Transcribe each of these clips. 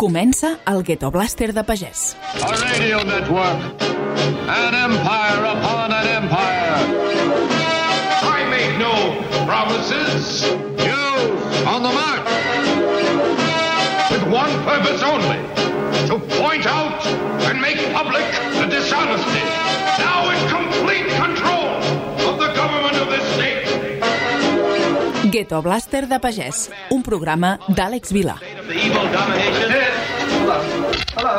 Comença el Ghetto Blaster de Pagès. A radio network. An empire upon an empire. I make no promises. You on the march. With one purpose only. To point out and make public the dishonesty. Now in complete control of the government of this state. Ghetto Blaster de Pagès, un programa d'Àlex Vilà. Hello.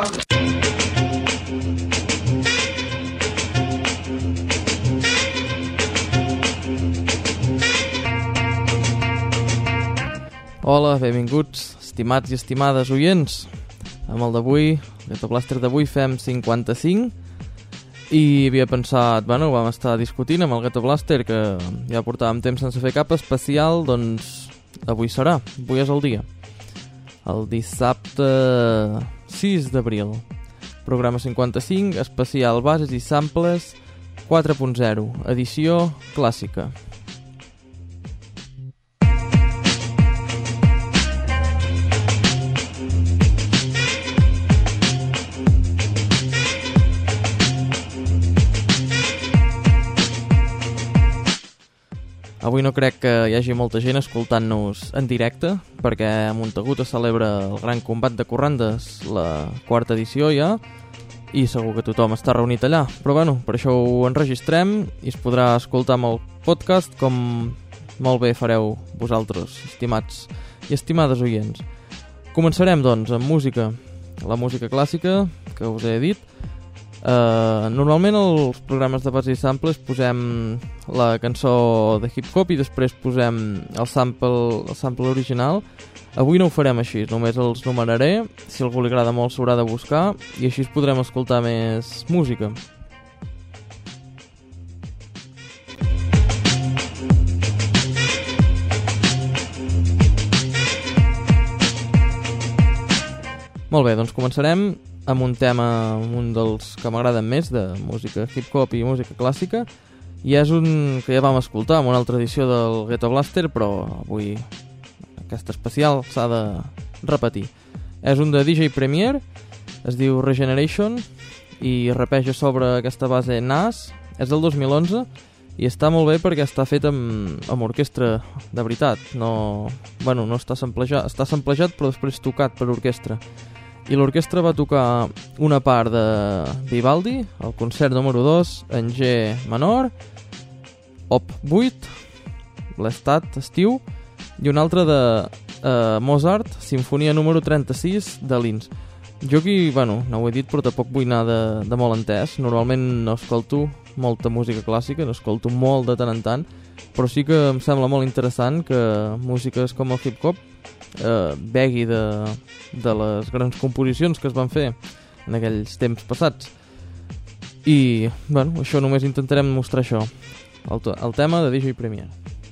Hola, benvinguts, estimats i estimades oients. Amb el d'avui, el Ghetto Blaster d'avui, fem 55 i havia pensat, vam estar discutint amb el Ghetto Blaster que ja portàvem temps sense fer cap especial, doncs avui serà, avui és el dia. El dissabte 6 d'abril. Programa 55, especial bases i samples 4.0, edició clàssica. Avui no crec que hi hagi molta gent escoltant-nos en directe, perquè a Montagut es celebra el Gran Combat de Corrandes, la quarta edició ja, i segur que tothom està reunit allà. Però bueno, per això ho enregistrem i es podrà escoltar amb el podcast, com molt bé fareu vosaltres, estimats i estimades oients. Començarem, doncs, amb música. La música clàssica, que us he dit. Normalment als programes de bases i samples posem la cançó de hip-hop i després posem el sample original. Avui no ho farem així, només els numeraré. Si a algú li agrada molt s'haurà de buscar i així podrem escoltar més música. Molt bé, doncs començarem amb un tema, un dels que m'agraden més, de música hip-hop i música clàssica, i és un que ja vam escoltar en una altra edició del Ghetto Blaster, però avui aquest especial s'ha de repetir. És un de DJ Premier, es diu Regeneration, i rapeja sobre aquesta base NAS, és del 2011, i està molt bé perquè està fet amb orquestra de veritat, no està samplejat, està samplejat però després tocat per orquestra. I l'orquestra va tocar una part de Vivaldi, el concert número 2 en G menor, Op 8, l'estat estiu, i una altra de Mozart, sinfonia número 36 de Linz. Jo aquí, no ho he dit, però tampoc vull anar de molt entès. Normalment no escolto molta música clàssica, n'escolto molt de tant en tant, però sí que em sembla molt interessant que músiques com el hip-hop begui de les grans composicions que es van fer en aquells temps passats. I, això només intentarem mostrar això, el tema de DJ Premier.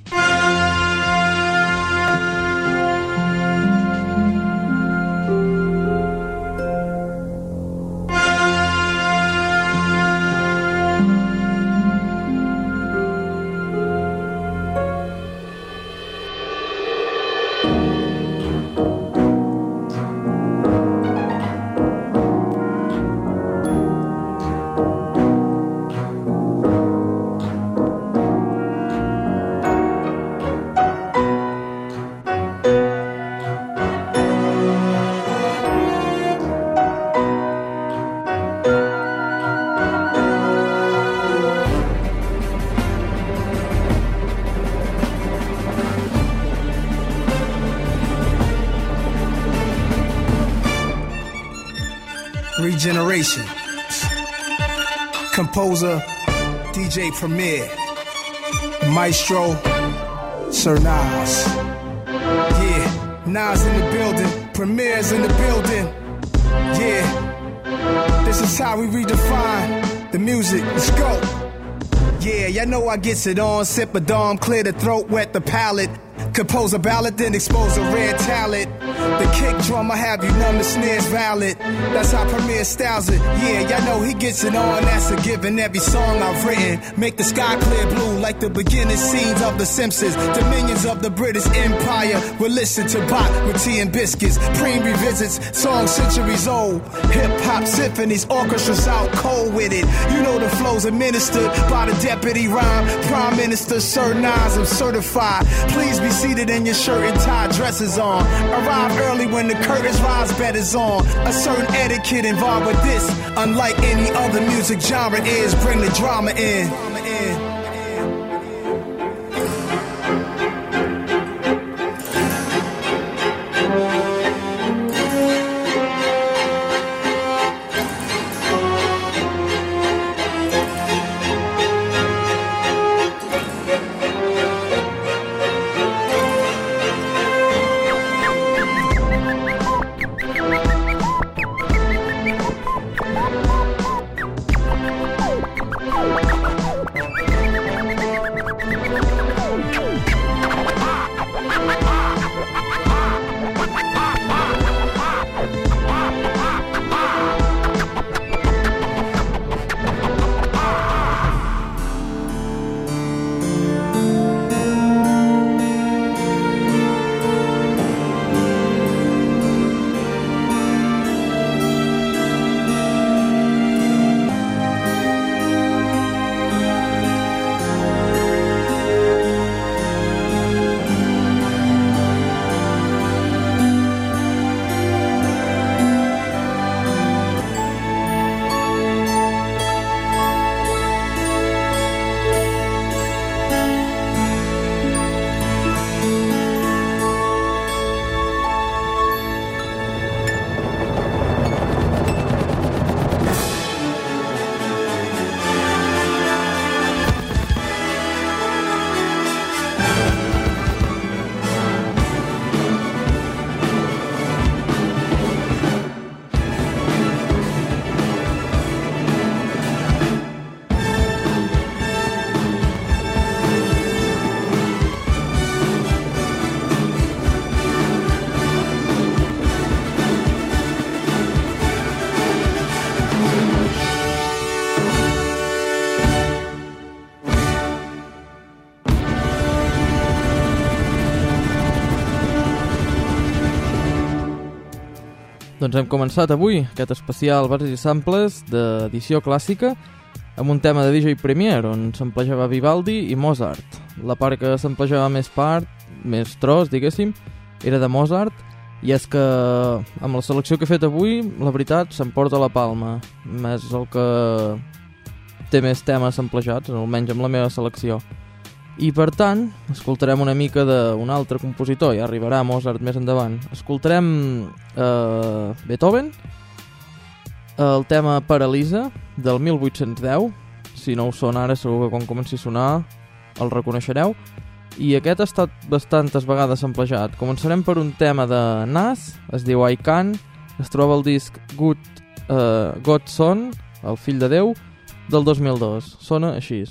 Regeneration. Composer, DJ Premier, Maestro, Sir Nas. Yeah, Nas in the building, Premier's in the building. Yeah, this is how we redefine the music. Let's go. Yeah, y'all know I gets it on. Sip a dome, clear the throat, wet the palate. Compose a ballad, then expose a rare talent. The kick drum, I have you numb, the snare's valid. That's how Premier styles it. Yeah, y'all know he gets it on, that's a given. Every song I've written, make the sky clear blue like the beginning scenes of The Simpsons. Dominions of the British Empire will listen to Bach with tea and biscuits. Preem revisits songs centuries old. Hip-hop symphonies, orchestras out cold with it. You know the flows administered by the deputy rhyme. Prime Minister Sir Nas, I'm certified. Please be seated in your shirt and tie, dresses on. Arrive early when the curtains rise, bed is on. A certain etiquette involved with this. Unlike any other music genre is, bring the drama in. Doncs hem començat avui aquest especial Bars i Samples d'edició clàssica amb un tema de DJ Premier on s'amplejava Vivaldi i Mozart. La part que s'amplejava més tros, diguéssim, era de Mozart, i és que amb la selecció que he fet avui, la veritat, s'emporta la palma. És el que té més temes amplejats, almenys amb la meva selecció. I per tant, escoltarem una mica d'un altre compositor, ja arribarà Mozart més endavant. Escoltarem Beethoven, el tema Paralisa, del 1810. Si no us sona ara, segur que quan comenci a sonar el reconeixereu. I aquest ha estat bastantes vegades samplejat. Començarem per un tema de Nas, es diu I Can, es troba al disc God's Son, el fill de Déu, del 2002. Sona així.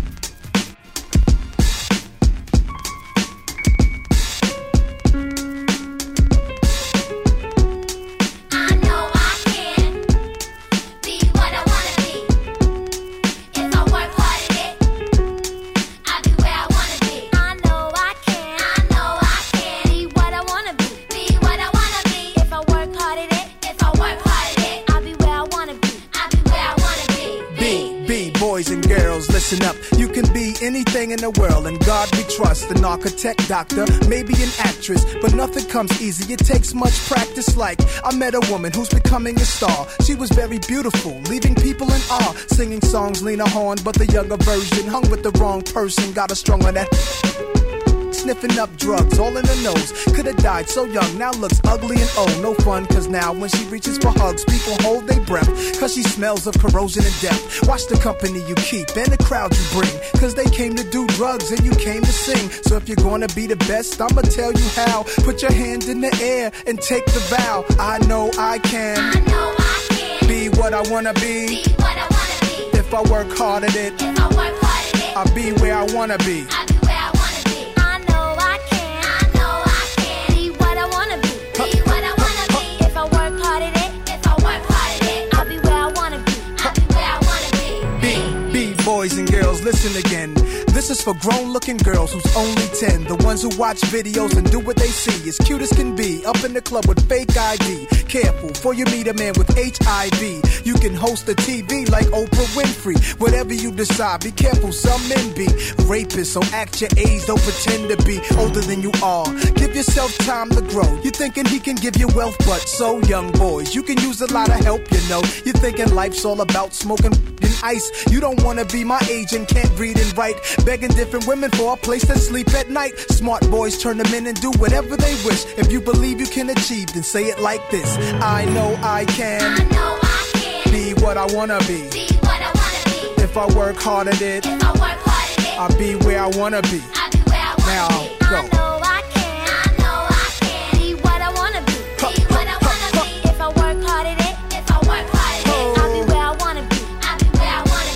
Listen up, you can be anything in the world, and God we trust. An architect, doctor, maybe an actress, but nothing comes easy, it takes much practice. Like, I met a woman who's becoming a star. She was very beautiful, leaving people in awe. Singing songs, Lena Horne, but the younger version. Hung with the wrong person, got her strung on that. Sniffing up drugs, all in her nose. Could've died so young, now looks ugly and old. No fun, cause now when she reaches for hugs, people hold their breath, cause she smells of corrosion and death. Watch the company you keep and the crowd you bring, cause they came to do drugs and you came to sing. So if you're gonna be the best, I'ma tell you how. Put your hand in the air and take the vow. I know I can, I know I can be what I wanna be, what I wanna be. If I work hard at it, if I work hard at it, I'll be where I wanna be. listen again. This is for grown-looking girls who's only 10. The ones who watch videos and do what they see. As cute as can be, up in the club with fake ID. Careful, before you meet a man with HIV. You can host a TV like Oprah Winfrey. Whatever you decide, be careful, some men be rapists. So act your age, don't pretend to be older than you are. Give yourself time to grow. You're thinking he can give you wealth, but so young boys, you can use a lot of help, you know. You're thinking life's all about smoking and ice. You don't wanna be my age and can't read and write. Begging different women for a place to sleep at night. Smart boys turn them in and do whatever they wish. If you believe you can achieve, then say it like this. I know I can. I know I can. Be what I wanna be. Be what I wanna be. If I work hard at it, If I work hard at it, I'll be where I wanna be. I'll be where I wanna Now, be. go. I know I can. I know I can. Be what I wanna be. Be what I wanna be. If I work hard at it, if I work hard at it, I'll be where I wanna be. I'll be where I wanna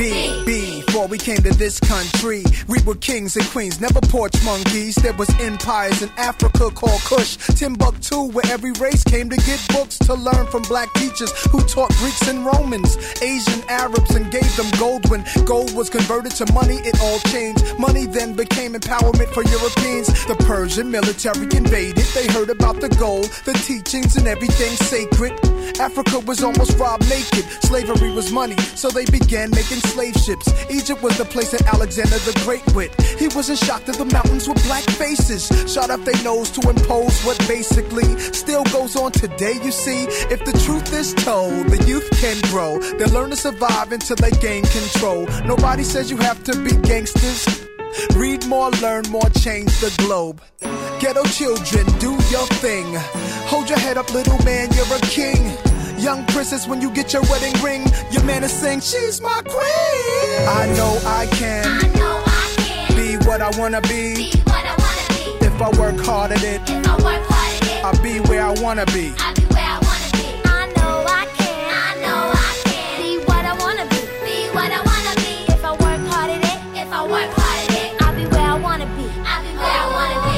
be. Before we came to this country, we were kings and queens, never porch monkeys. There was empires in Africa called Kush, Timbuktu, where every race came to get books to learn from black teachers who taught Greeks and Romans, Asian Arabs, and gave them gold. When gold was converted to money, it all changed. Money then became empowerment for Europeans. The Persian military invaded. They heard about the gold, the teachings, and everything sacred. Africa was almost robbed naked. Slavery was money, so they began making slave ships. Egypt was the place that Alexander the Great went. He wasn't shocked that the mountains were black faces, shot up their nose to impose what basically still goes on today, you see. If the truth is told, the youth can grow. They'll learn to survive until they gain control. Nobody says you have to be gangsters. Read more, learn more, change the globe. Ghetto children, do your thing. Hold your head up, little man, you're a king. Young princess, when you get your wedding ring, your man is saying, she's my queen. I know I can. I know I can. Be what I wanna be. Be what I wanna be. If I work hard at it, If I work hard at it, I'll be where I wanna be. I'll be where I wanna be. I know I can. I know I can. Be what I wanna be. Be what I wanna be. If I work hard at it, if I work hard at it, I'll be where I wanna be. I'll be where I wanna be.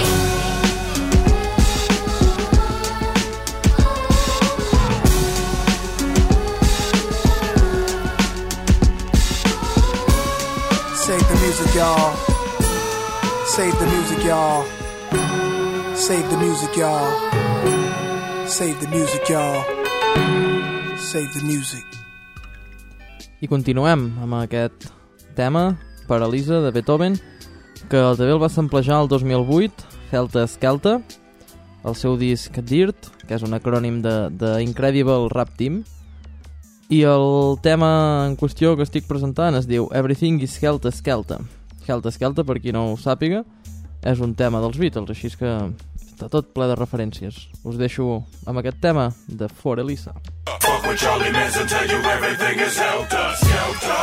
Save the music, y'all. Save the music, y'all. Save the music, y'all. Save the music, y'all. Save the music. I continuem amb aquest tema, Paralisa, de Beethoven, que també el va samplejar el 2008, Helter Skelter, el seu disc DIRT, que és un acrònim de Incredible Rap Team, i el tema en qüestió que estic presentant es diu Everything is Helter Skelter. Helter Skelter, per qui no ho sàpiga, és un tema dels Beatles, així que està tot ple de referències. Us deixo amb aquest tema de For Elisa. Fuck with Charlie Manson, tell you everything is helter skelter.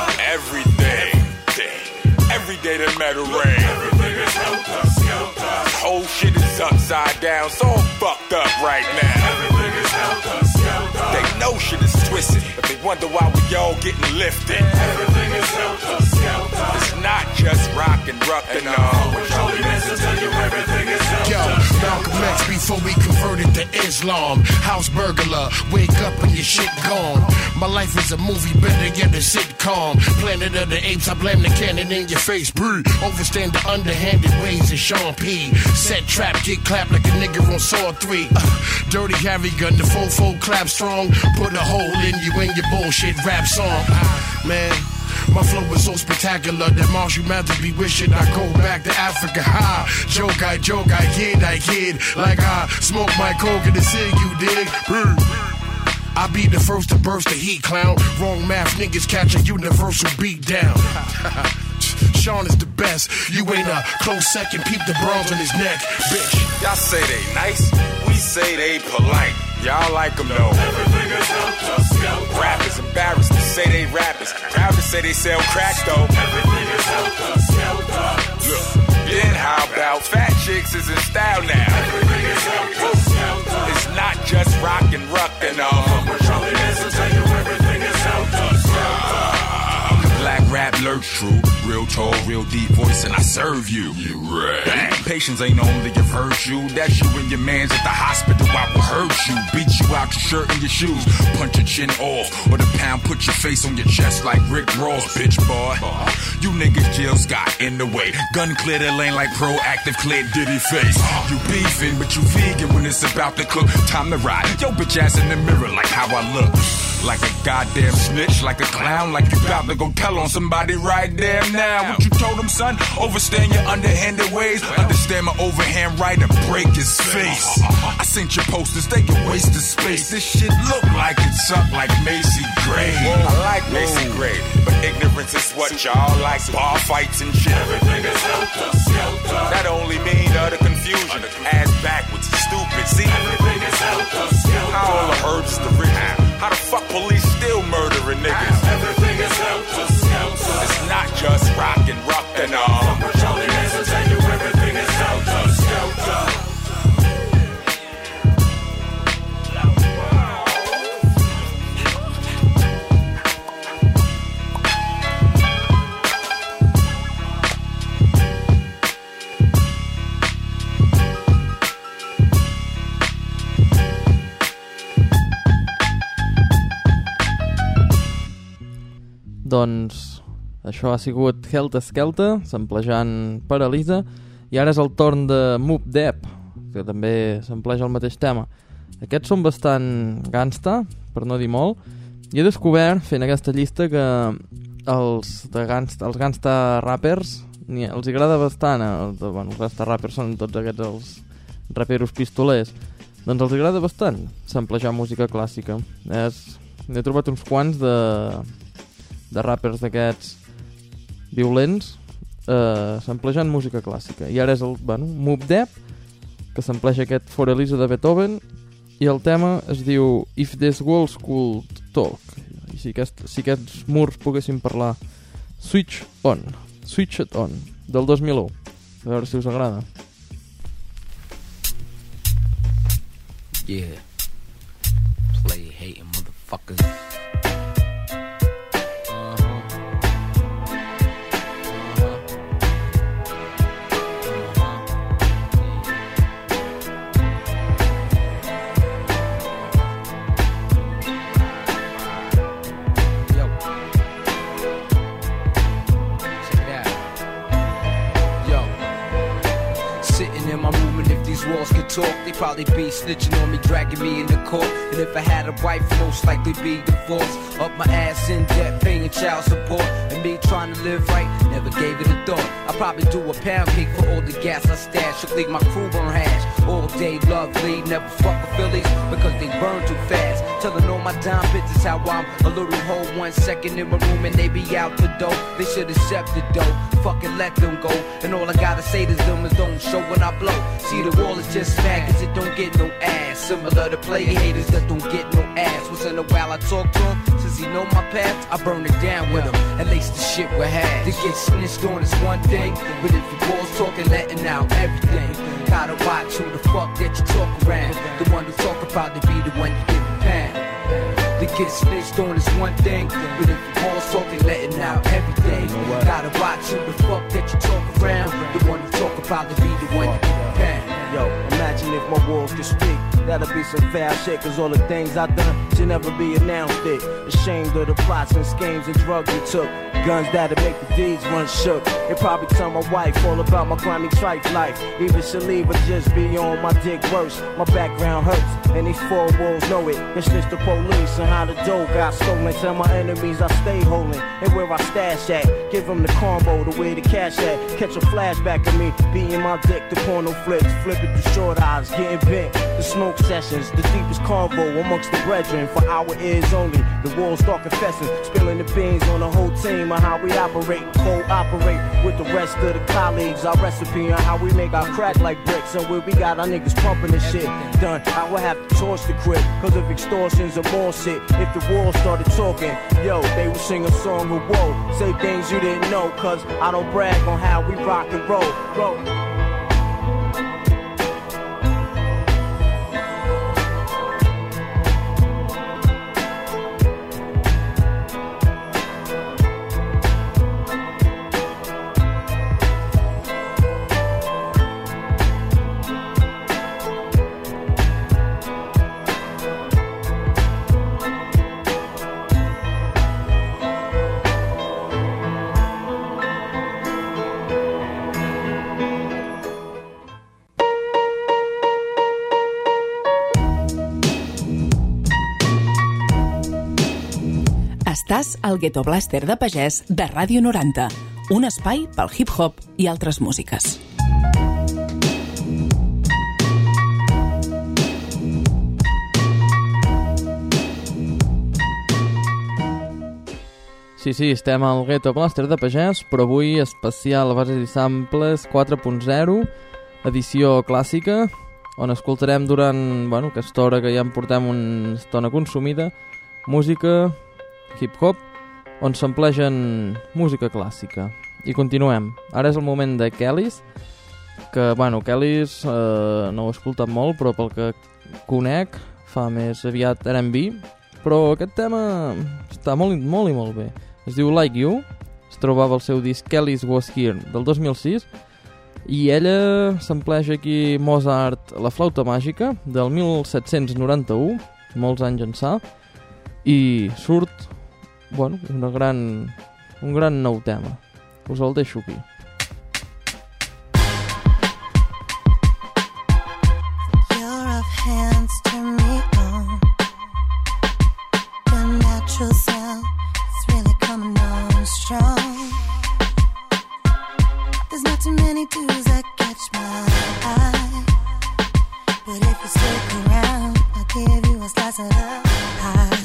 Every day the metal rain. Everything is helter skelter. Whole shit is upside down, so I'm fucked up right now. Everything is helter skelter. They know shit is twisted, but they wonder why we all getting lifted. Everything is helter skelter. It's not just rock and rock and all. With Charlie Manson, tell you everything is helter. Yo, Malcolm X before we converted to Islam. House burglar, wake up and your shit gone. My life is a movie, better get a sitcom. Planet of the Apes, I blame the cannon in your face. Breathe. Overstand the underhanded ways of Sean P. Set trap, get clapped like a nigga on Saw 3. Dirty Harry gun, the fofo clap strong. Put a hole in you in your bullshit rap song. Man, my flow is so spectacular that Marshall Mathers be wishing I go back to Africa. Ha! Joke, I kid. Like I smoke my coke in the city, you dig? I be the first to burst the heat, clown. Wrong math, niggas catch a universal beat down. Sean is the best. You ain't a close second. Peep the bronze on his neck, bitch. Y'all say they nice, we say they polite. Y'all like them though. Everything is helter skelter. Rappers embarrassed to say they rappers. Proud to say they sell crack though. Everything is helter skelter. Look, then how about fat chicks is in style now? Everything is helter skelter. It's not just rock and and all. Charlie Manson tell you everything is helter skelter. Black rap lurks true. real tall, real deep voice, and I serve you. Bang. Patience ain't only a virtue. That's you and your mans at the hospital. I will hurt you, beat you out your shirt and your shoes, punch your chin off, or the pound put your face on your chest like Rick Ross, bitch boy. You niggas jails got in the way. Gun clear the lane like proactive clear Diddy face. You beefing, but you vegan when it's about to cook. Time to ride. Yo bitch ass in the mirror like how I look. Like a goddamn snitch, like a clown, like you about to go tell on somebody right there now. What you told him, son? Overstand your underhanded ways. Understand my overhand right and break his face. I sent your posters, they a waste of space. This shit look like it's up like Macy Gray. I like Macy Gray, but ignorance is what y'all like. Bar fights and shit. Everything is helter-skelter. That only mean utter confusion. Ass backwards, stupid. See, everything is helter-skelter. How all the herbs is the rich. How the fuck police still murdering niggas? Everything is helter-skelter. It's not just rock and rock and all. From patrolling and to tell you everything is helter-skelter. Doncs això ha sigut Helter Skelter, samplejant Paralisa, i ara és el torn de Moop Deep, que també sampleja el mateix tema. Aquests són bastant gangsta, per no dir molt, i he descobert, fent aquesta llista, que els gangsta rappers els agrada bastant, els gangsta rappers són tots aquests els raperos pistolers, doncs els agrada bastant samplejar música clàssica. N'he trobat uns quants de rappers d'aquests violents samplejant música clàssica, i ara és el Moop Deep, que sampleja aquest For Elisa de Beethoven, i el tema es diu If These Walls Could Talk, i si aquests murs poguessin parlar. Switch It On, del 2001, a veure si us agrada. Yeah, play hating motherfuckers. Walls could talk, they probably be snitching on me, dragging me into court. And if I had a wife, most likely be divorced. Up my ass in debt, paying child support. And me trying to live right, never gave it a thought. I probably do a pound cake for all the gas I stash. Should leave my crew burn hash. All day lovely, never fuck with Phillies because they burn too fast. Telling all my dime bitches how I'm a little hoe. 1 second in my room and they be out the door. They should accept the dough, fucking let them go. And all I gotta say to them is don't show when I blow. See, the wall is just mad cause it don't get no ass. Similar to play haters that don't get no ass. Once in a while I talk to him, since he know my path, I burn it down with him and lace the shit with hash. To get snitched on is one thing, but if you balls talking, letting out everything. Gotta watch who the fuck that you talk around. The one who talk about to be the one you give a pound. To get snitched on is one thing, but if you balls talking, letting out everything. Gotta watch who the fuck that you talk around. The one who talk about to be the one you give a pound. Yo, imagine if my walls could speak. That'll be some foul shit, cause all the things I done should never be announced it. Ashamed of the plots and schemes and drugs you took. Guns that'll make the deeds run shook. It probably tell my wife all about my grimy trife life. Even she'll leave or just be on my dick worse. My background hurts, and these four walls know it. It's just the police and how the dough got stolen. Tell my enemies I stay holding, and where I stash at. Give them the combo, the way the cash at. Catch a flashback of me, beating my dick to porno flicks. Flipping through short eyes, getting bent. The smoke sessions, the deepest convo amongst the brethren. For our ears only, the walls start confessing. Spilling the beans on the whole team of how we operate. Cooperate with the rest of the colleagues. Our recipe on how we make our crack like bricks. And where we got our niggas pumping this shit done, I will have to torch the crib. Cause if extortion's a more shit, if the walls started talking, yo, they would sing a song of woe. Say things you didn't know, cause I don't brag on how we rock and roll. Estàs al Ghetto Blaster de Pagès de Ràdio 90, un espai pel hip-hop i altres músiques. Sí, estem al Ghetto Blaster de Pagès, però avui especial Bases i Samples 4.0, edició clàssica, on escoltarem durant aquesta hora que ja en portem una estona consumida, música hip-hop, on s'amplegen música clàssica. I continuem. Ara és el moment de Kellys, que, Kellys no ho he escoltat molt, però pel que conec fa més aviat R&B, però aquest tema està molt i molt bé. Es diu Like You, es trobava al seu disc Kellys Was Here del 2006, i ella s'empleja aquí Mozart, la flauta màgica, del 1791, molts anys ençà, i surt un gran nou tema. Us el deixo aquí. Your rough hands turn me on. Your natural self is really coming on strong. There's not too many dudes that catch my eye, but if you stick around, I'll give you a slice of the pie.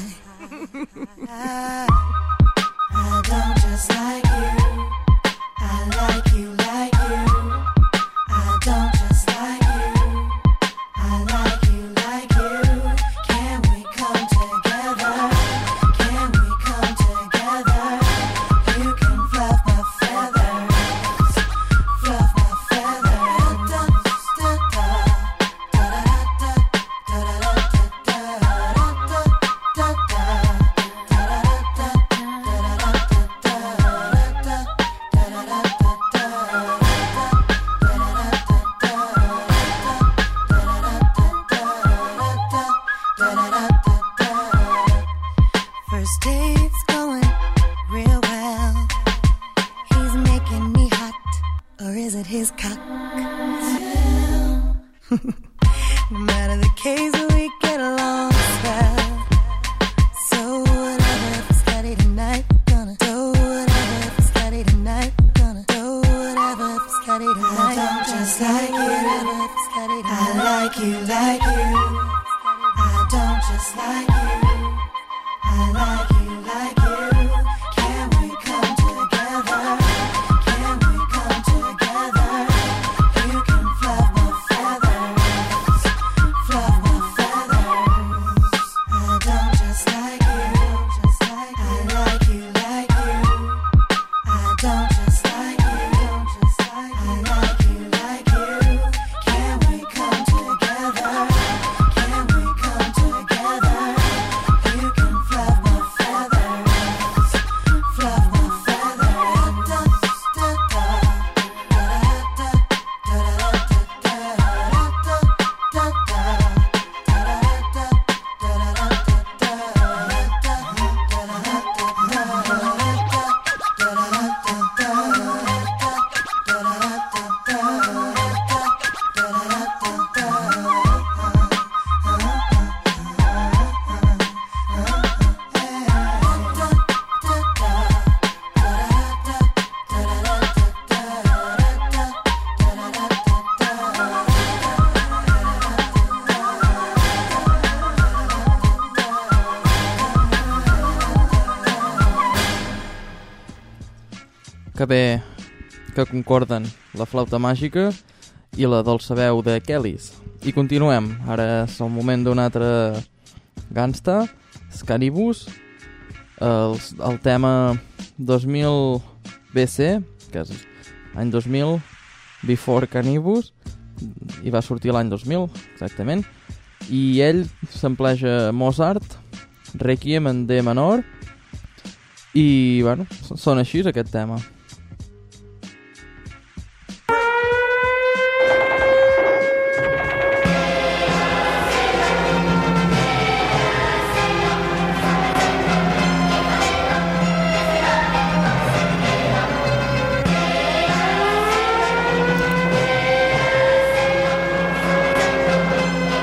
I don't just like you, I like you like you. I don't just like you, I like you like you. Can we come together? Can we come together? You can fluff my feathers, fluff my feathers. Da da First date's going real well. He's making me hot, or is it his cock? No matter the case, we get along swell. So whatever, if it's Scotty tonight, we're gonna do whatever. If it's Scotty tonight, we're gonna do whatever. If it's Scotty tonight, I don't just like you, I like you like you. I don't just like you, I like you like you. Can we come together? Can we come together? You can fluff my feathers, fluff my feathers. I don't just like you, I like you like you. I don't just like you, I like you like you. Can we come together? Can we come together? You can fluff my feathers, fluff my feathers. Da da da da Que bé que concorden la flauta màgica i la dolça veu de Kellys. I continuem. Ara és el moment d'un altre gangsta, Scanibus, el tema 2000 BC, que és any 2000, Before Cannibus, i va sortir l'any 2000, exactament, i ell s'empleja Mozart, Requiem en D menor, i sona així aquest tema.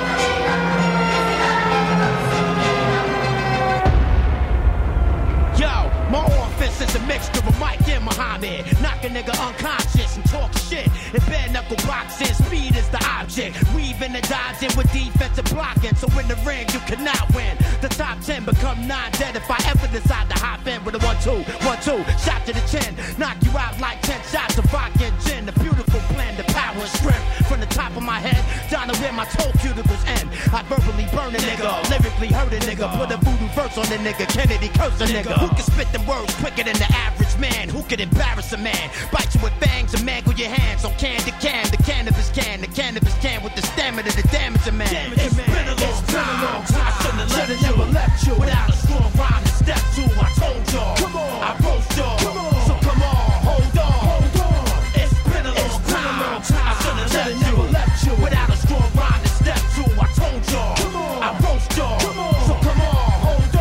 Yo, weaving and dodging with defensive blocking. So in the ring, you cannot win. The top 10 become 9 dead if I ever decide to hop in with a 1-2, 1-2, shot to the chin. Knock you out like 10 shots of vodka and gin. The beautiful blend, the power and strength. From the top of my head down to where my toe cuticles end. I verbally burn a nigga, lyrically hurt a nigga. Put a voodoo verse on the nigga, Kennedy curse a nigga. Who can spit them words quicker than the average man? Who can embarrass a man? Bite you with fangs and mangle your hands on can to can. The cannabis can with the stamina to damage a man. It's been a long time. I shouldn't have left you without a strong rhyme to step to. I told y'all, come on, I roast y'all. So come on, hold on. It's been a long time. I shouldn't have left you without a strong rhyme to step to. I told y'all, I roast y'all. So come on, hold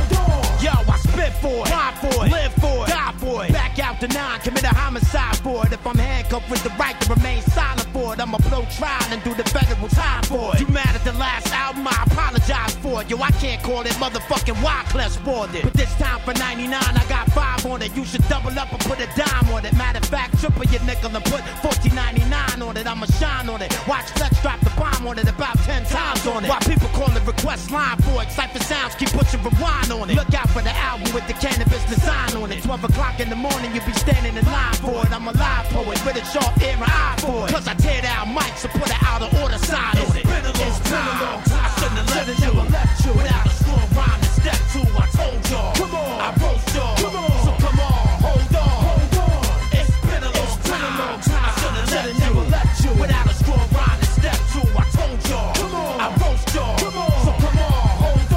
on. Yo, I spit for it, ride for it, live for it, die for it. Back out to 9, commit a homicide for it. If I'm handcuffed with the right to remain silent for it, I'ma blow trial and do the federal time for it. You mad at the last album? I apologize for it. Yo, I can't call it motherfucking Wyclef for it. But this time for 99, I got 5 on it. You should double up and put a dime on it. Matter of fact, triple your nickel and put $14.99 on it. I'ma shine on it. Watch Flex drop the bomb on it about 10 times on it. While people call the request line for it. Cypher Sounds keep pushing rewind on it. Look out for the album with the cannabis design on it. 12 o'clock in the morning, you be standing in line for it. I'm a live poet with a sharp ear and eye for it. Cause I tear down mics and put an out of order sign on it. It's been a long time. I shouldn't have left you without a strong rhyme to step to. I told y'all, come on, I roast y'all. So come on, hold on. It's been a long time. I shouldn't have left you without a strong rhyme to step to. I told y'all, come on, I roast y'all. So come on, hold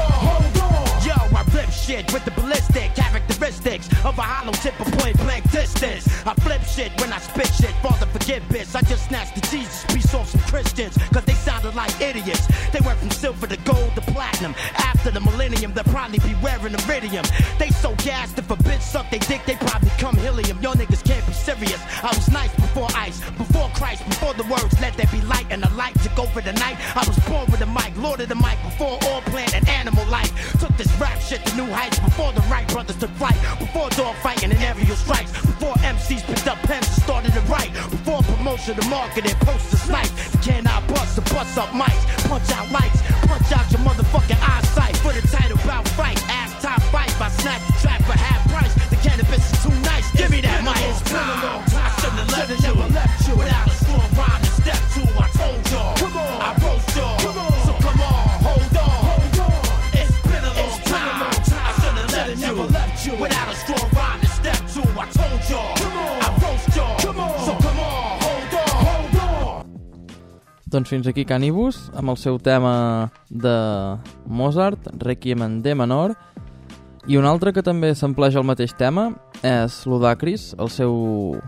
on. Yo, I rip shit with the ballistic characteristics of a hollow tip of point blank distance. I flip shit when I spit shit. Father, forgive bitch. I just snatched the Jesus piece off some Christians, cause they sounded like idiots. They went from silver to gold to platinum. After the millennium, they'll probably be wearing iridium. They so gassed, if a bitch suck they dick, they probably come helium. Y'all niggas can't be serious. I was nice before ice, before Christ, before the words let there be light, and a light took over the night. I was born with a mic, lord of the mic, before all plant and animal life. Took this rap shit to new heights, before the Wright brothers took flight, before dog fighting and aerial strikes, before MCs picked up pens and started to write, before promotion to marketing, poster snipes. Cannot bust to bust up mics, punch out lights, punch out your motherfucking eyesight. For the title bout fight, ass top fight, I snatch the track for half price. The cannabis is too nice, give me that mic. It's been a long time. I shouldn't have left you without a strong rhyme to step to. I told y'all, come on, I roast y'all. So come on, hold on. It's been a long time. I shouldn't have left you without a strong rhyme to step to. I told y'all, I roast y'all. So come on, hold on. Doncs fins aquí Cannibus, amb el seu tema de Mozart, Requiem en D menor, i un altre que també s'empleja el mateix tema és Ludacris, el seu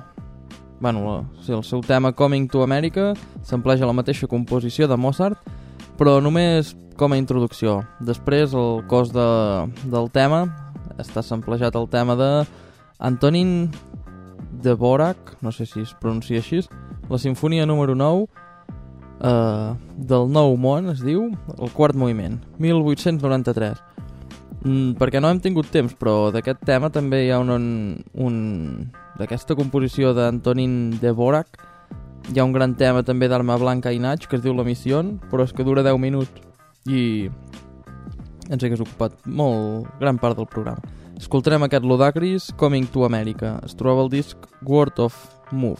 tema Coming to America s'empleja la mateixa composició de Mozart, però només com a introducció. Després el cos del tema està samplejat el tema de Antonin Dvorak, no sé si es pronuncia així, la sinfonia número 9 del Nou Món, es diu, el quart moviment, 1893. Perquè no hem tingut temps, però d'aquest tema també hi ha d'aquesta composició d'Antonin Dvorak, hi ha un gran tema també d'Arma Blanca i Nach que es diu La Missió, però és que dura 10 minuts i ens hagués ocupat molt gran part del programa. Escoltarem aquest Ludacris, Coming to America. Es troba al disc Word of Move.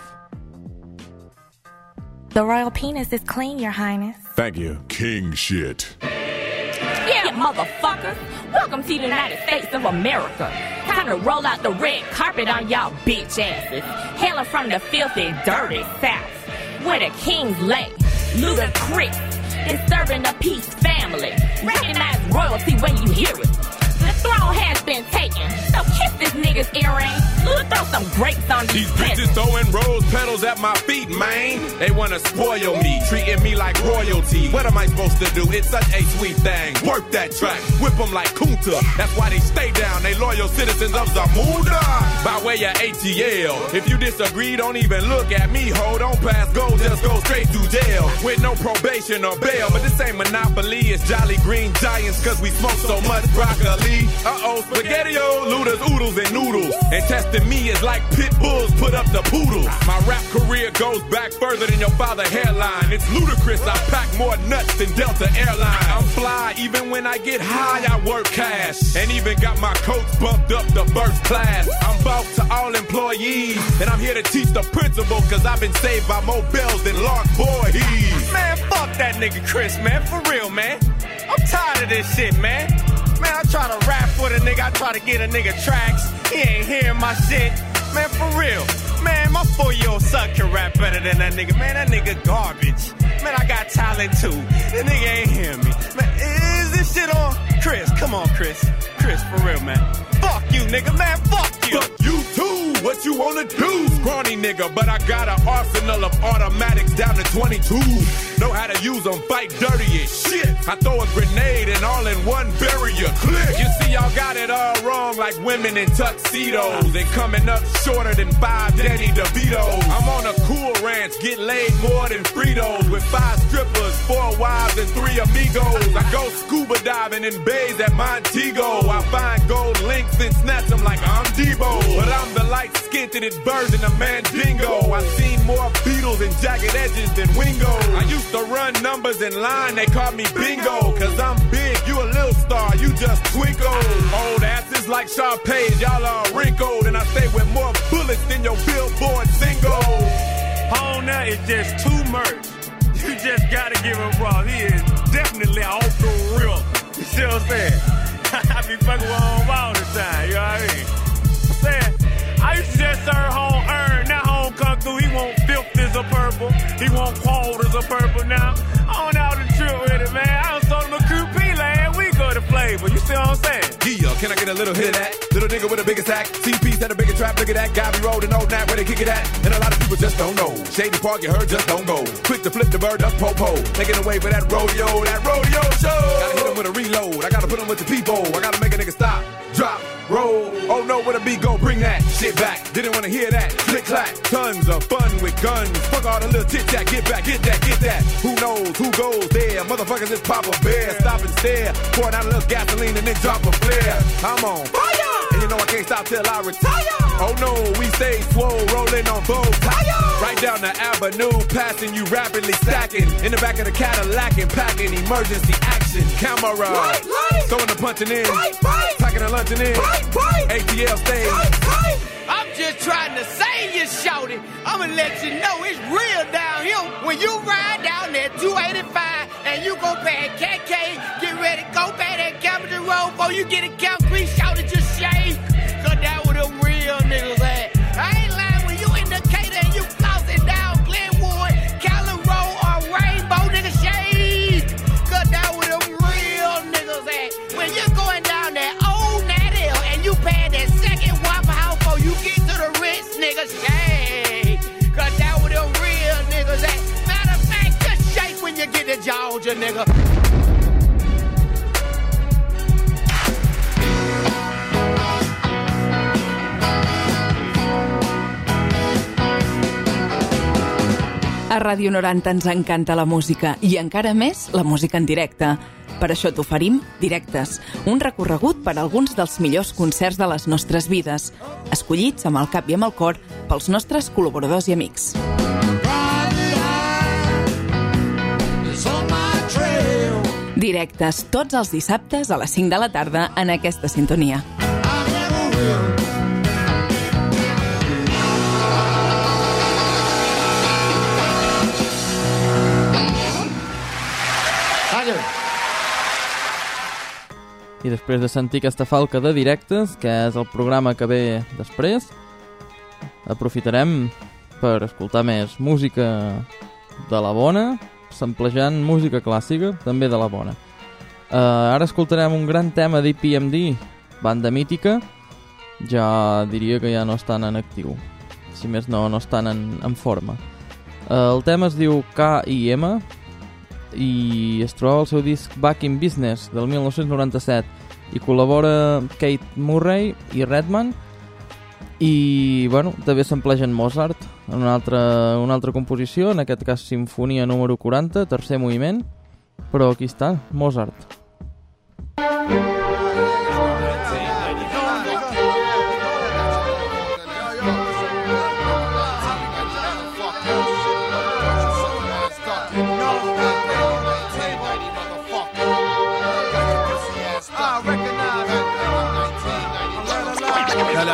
The royal penis is clean, your highness. Thank you. King shit. Yeah, motherfucker. Welcome to the United States of America. Time to roll out the red carpet on y'all bitch asses. Hailing from the filthy, dirty South, where the kings lay. Ludacris, disturbing the peace family. Recognize royalty when you hear it. The throne has been taken, so kiss this nigga's earring. Luda, throw some grapes on these bitches throwing rose petals at my feet, man. They wanna spoil me, treating me like royalty. What am I supposed to do? It's such a sweet thing. Work that track, whip them like Kunta. That's why they stay down, they loyal citizens of Zamunda. By way of ATL, if you disagree, don't even look at me, ho. Don't pass go, just go straight to jail. With no probation or bail, but this ain't Monopoly, it's Jolly Green Giants, cause we smoke so much broccoli. Spaghetti-o, looters, oodles, and noodles. And testing me is like pit bulls put up the poodles. My rap career goes back further than your father's hairline. It's ludicrous, I pack more nuts than Delta Airlines. I'm fly, even when I get high, I work cash. And even got my coats bumped up to first class. I'm bout to all employees, and I'm here to teach the principle, cause I've been saved by more bells than Lark Voorhees. Man, fuck that nigga Chris, man, for real, man. I'm tired of this shit, man. Man, I try to rap for the nigga, I try to get a nigga tracks. He ain't hearing my shit. Man, for real. Man, my 4-year-old son can rap better than that nigga. Man, that nigga garbage. Man, I got talent too. That nigga ain't hearing me. Man, is this shit on? Chris, come on, Chris. Chris, for real, man. Fuck you, nigga, man, fuck you. Fuck you too, what you wanna do? Scrawny nigga, but I got an arsenal of automatics down to 22. Know how to use them, fight dirty as shit. I throw a grenade and all in one barrier click. You see, y'all got it all wrong, like women in tuxedos. And coming up shorter than 5 Danny DeVitos. I'm on a cool ranch, get laid more than Fritos. With 5 strippers, 4 wives, and 3 amigos. I go scuba diving in bays at Montego. I find gold links and snatch them like I'm Debo. But I'm the light-skinned version of Mandingo. I've seen more Beatles and jagged edges than Wingo. I used to run numbers in line, they call me Bingo. Cause I'm big, you a little star, you just twinkle. Old asses like Sharpay, y'all are wrinkled. And I stay with more bullets than your Billboard single. Home now is just too much. You just gotta give him raw. He is definitely off the real. You see what I'm saying? I be fucking with home all the time, you know what I mean? Saying, I used to just serve home earn, now home come through, he want 50s of purple, he want quarters of purple now. On out the trip with it, man. I done sold him a QP land, we go to flavor, you see what I'm saying? Yeah, can I get a little hit of that? Little nigga with a bigger sack, CP's had a bigger trap, look at that, guy be rolling on that, where they kick it at? And a lot of people just don't know. Shady Park, you heard, just don't go. Quick to flip the bird up, po-po, taking away for that rodeo show. Gotta hit him with a reload, I gotta put him with the people, I gotta make a nigga stop, drop, roll. Oh no, where the beat go, bring that shit back. Didn't wanna hear that, click clack. Tons of fun with guns, fuck all the little tic-tac, get back, get that. Who knows, who goes there? Motherfuckers just pop a bear, stop and stare, pour down a little gasoline and then drop a flare. I'm on fire, and you know I can't stop till I retire. Oh no, we stay swole, rolling on both tires. Right down the avenue, passing you rapidly stacking. In the back of the Cadillac and packing emergency action. Camera, throwing the punching in, packing the luncheon in, ATL stage. I'm just trying to save you, shorty. I'ma let you know it's real down here. When you ride down that 285 and you go past KK, get ready, go past that Capitol Road before you get a Camp Creek, shorty, just shake. Cause that where them real niggas at. I ain't lying, when you in Decatur and you flossing down Glenwood, Callan Road, or Rainbow, nigga, shade. Cause that where them real niggas at. When you're going down that old Natty and you pay that second Waffle House before you get to the rich niggas, shade. Cause that where them real niggas at. Matter of fact, just shake when you get to Georgia, nigga. A Ràdio 90 ens encanta la música i encara més la música en directe. Per això t'oferim Directes, un recorregut per alguns dels millors concerts de les nostres vides, escollits amb el cap i amb el cor pels nostres col·laboradors i amics. Directes, tots els dissabtes a les 5 de la tarda en aquesta sintonia. I després de sentir aquesta falca de Directes, que és el programa que ve després, aprofitarem per escoltar més música de la bona, samplejant música clàssica, també de la bona. Ara escoltarem un gran tema d'EPMD, banda mítica, ja diria que ja no estan en actiu, si més no estan en forma. El tema es diu K.I.M., i es troba al seu disc Back in Business del 1997 i col·labora Kate Murray i Redman i bueno, també s'emplegen Mozart en una altra composició, en aquest cas Simfonia número 40, tercer moviment, però aquí està, Mozart.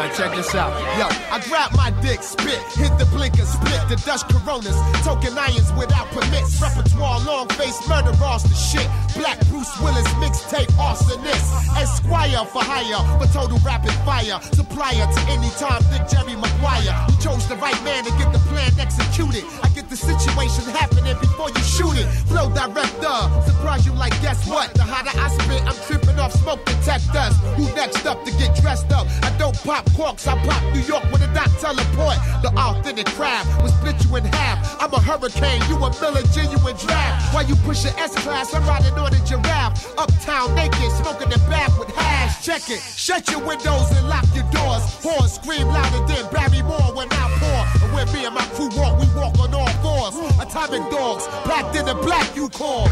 Alright, check this out. Yo, I grab my dick, spit, hit the blinker, split the Dutch Coronas, token irons without permits. Repertoire, long face, murder, the shit. Black Bruce Willis, mixtape, arsonist. Esquire for hire, for total rapid fire. Supplier to any time, Dick Jerry Maguire. You chose the right man to get the plan executed. I get the situation happening before you shoot it. Flow director, surprise you like guess what? The hotter I spit, I'm tripping off smoke detectors. Who next up to get dressed up? I don't pop corks, I pop New York with a dot teleport. The authentic crab will split you in half. I'm a hurricane, you a Miller genuine draft. While you push your S-Class, I'm riding on a giraffe. Uptown naked, smoking the back with hash. Check it, shut your windows and lock your doors. Horns scream louder than Barry Moore when I pour. And when me and my crew walk, we walk on all fours. Atomic dogs, packed in the black you call.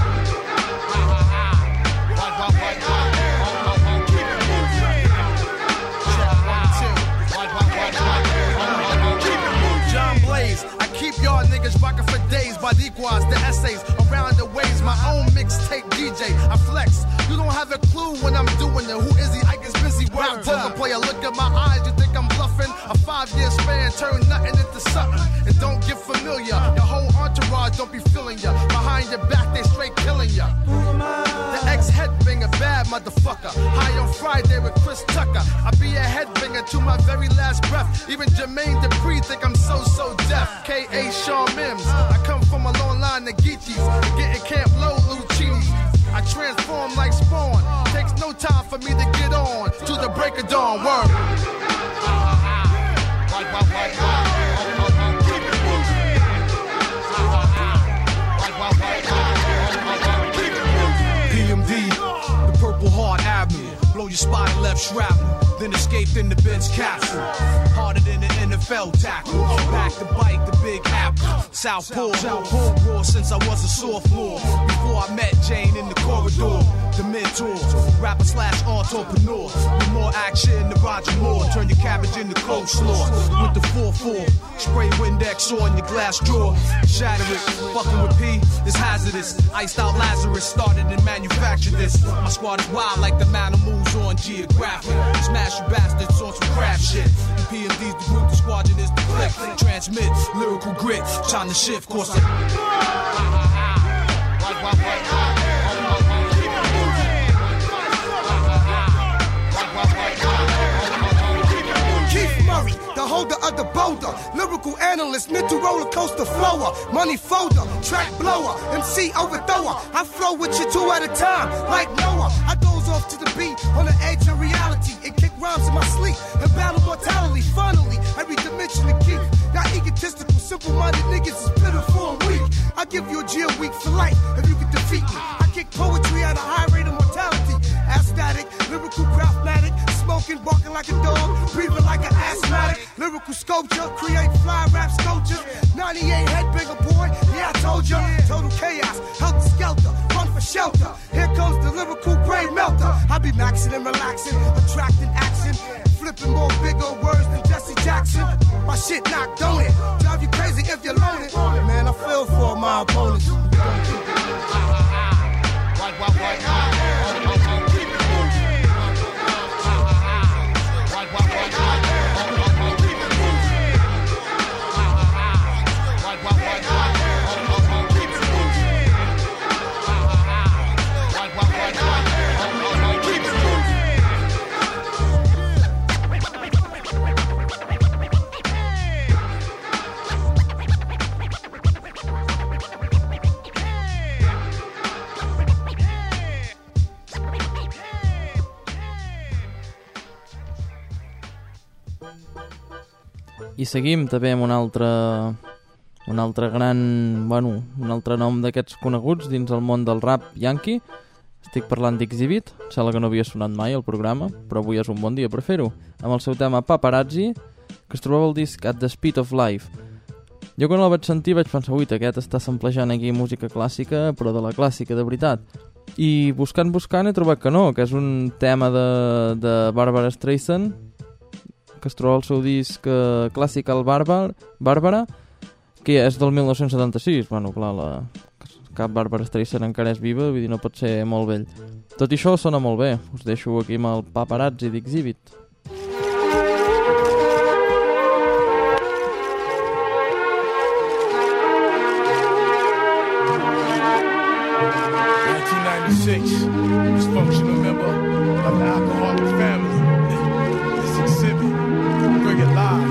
John Blaze, I keep y'all niggas rockin' for days. By Dequas, the essays around the ways. My own mixtape DJ, I flex. You don't have a clue when I'm doing it. Who is he? I get busy. Rap poker player, look at my eyes. You think I'm bluffing? A 5-year span, turn nothing into something. And don't get familiar. Your whole entourage don't be feeling ya. Behind your back, they straight killing ya. The ex-headbanger, bad motherfucker. High on Friday with Chris Tucker. I be a headbanger to my very last breath. Even Jermaine Dupri think I'm so deaf. K.A. Shawn Mims. I come from a long line of Geechees. Getting Camp Low, Luccinis. I transform like Spawn. Takes no time for me to get on. To the break of dawn, word. PMD, the Purple Heart Avenue. Blow your spot and left shrapnel. Then escaped in the Benz capsule. Harder than the NFL tackle. Back to bite the big apple. Southpaw, raw since I was a sophomore. Before I met Jane in the corridor. The mentor, rapper / entrepreneur. With more action than Roger Moore. Turn your cabbage into coleslaw. With the 4-4, spray Windex on your glass drawer. Shatter it, fucking with P is hazardous. Iced out Lazarus started and manufactured this. My squad is wild like the Manimals on Geographic. Smash you bastards on some crap shit. PMD's the group, the squadron is the click. Transmit lyrical grit, time to shift course. The holder of the boulder, lyrical analyst, mental roller coaster flower, money folder, track blower, MC overthrower. I flow with you 2 at a time, like Noah. I doze off to the beat on the edge of reality and kick rhymes in my sleep and battle mortality. Finally, every dimension of geek. Not egotistical, simple-minded niggas is pitiful and weak. I give you a jail week for life if you can defeat me. I kick poetry at a high rate of mortality. Aesthetic, lyrical craftmatic, smoking, barking like a dog, breathing like an asthmatic. Lyrical sculpture, create fly rap sculptures. 98 headbanger boy, yeah I told ya. Total chaos, helter skelter, run for shelter. Here comes the lyrical brain melter. I be maxing and relaxing, attracting action, flipping more bigger words than Jesse Jackson. My shit knocked on it, drive you crazy if you're loaded. Man, I feel for my opponents. I seguim també amb un altre gran, bueno, un altre nom d'aquests coneguts dins el món del rap yankee. Estic parlant d'Exhibit, sembla que no havia sonat mai al programa, però avui és un bon dia per fer-ho, amb el seu tema Paparazzi, que es trobava al disc At the Speed of Life. Jo quan el vaig sentir vaig pensar, ui, aquest està samplejant aquí música clàssica, però de la clàssica de veritat. I buscant he trobat que no, que és un tema de Barbara Streisand, que es troba al seu disc Classical Barbara, que és del 1976. Bueno, clar, cap Barbara Streisand encara és viva, vull dir, no pot ser molt vell. Tot i això sona molt bé. Us deixo aquí amb el Paparazzi d'Exhibit. 1996, dysfunctional member of the alcoholic family. This exhibit, bring it live,